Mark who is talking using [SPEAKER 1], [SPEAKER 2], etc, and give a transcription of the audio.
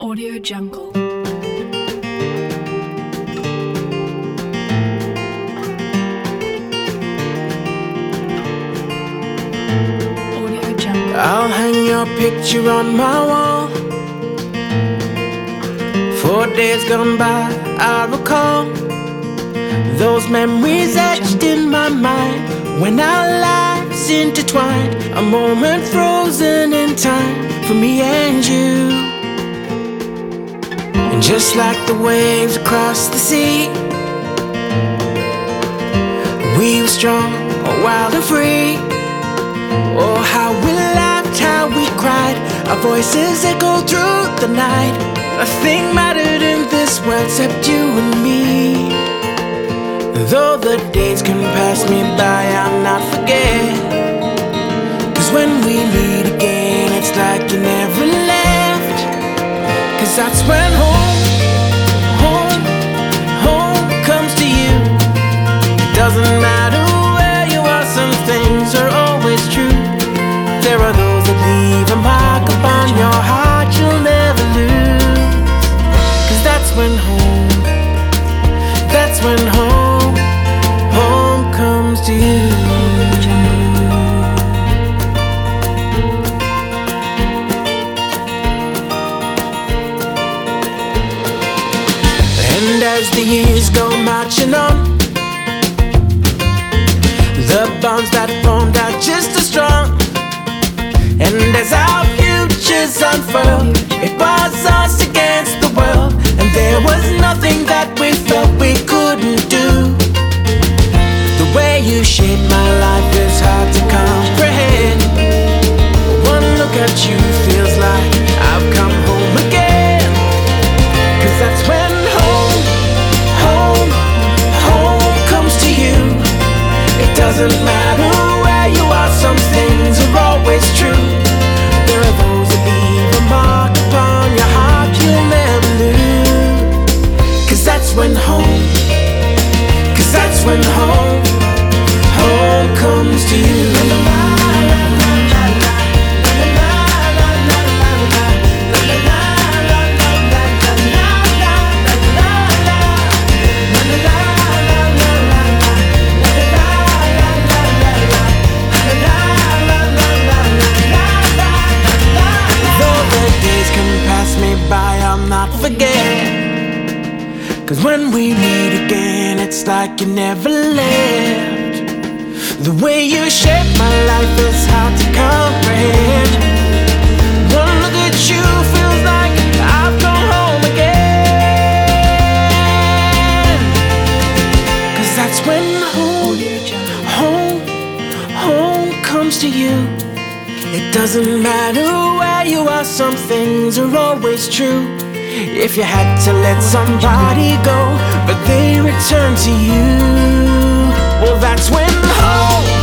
[SPEAKER 1] Audio Jungle. Audio Jungle.
[SPEAKER 2] I'll hang your picture on my wall. 4 days gone by, I recall those memories etched in my mind. When our lives intertwined, a moment frozen in time for me and you. And just like the waves across the sea, we were strong, wild and free. Oh, how we laughed, how we cried, our voices echoed through the night. Nothing mattered in this world except you and me. Though the days can pass me by, I'll not forget. 'Cause when we meet again, it's like you never left. 'Cause that's when home comes to you. It doesn't matter where you are, some things are always true. There are those that leave a mark upon your heart you'll never lose. 'Cause that's when home comes to you. And as the years go marching on, the bonds that formed are just as strong. And as our futures unfurled, it was us against the world. And there was nothing that we felt we couldn't do. The way you shaped my life is hard to comprehend. One look at you feels like I've come home again. 'Cause that's when home comes to you. It doesn't matter where you are, some things are always true. There are those that leave a mark upon your heart you'll never lose. 'Cause that's when home comes to you. Forget. 'Cause when we meet again, it's like you never left. The way you shaped my life is hard to comprehend. One look at you feels like I've come home again. 'Cause that's when home comes to you. It doesn't matter where you are, some things are always true. If you had to let somebody go, but they return to you, well, that's when home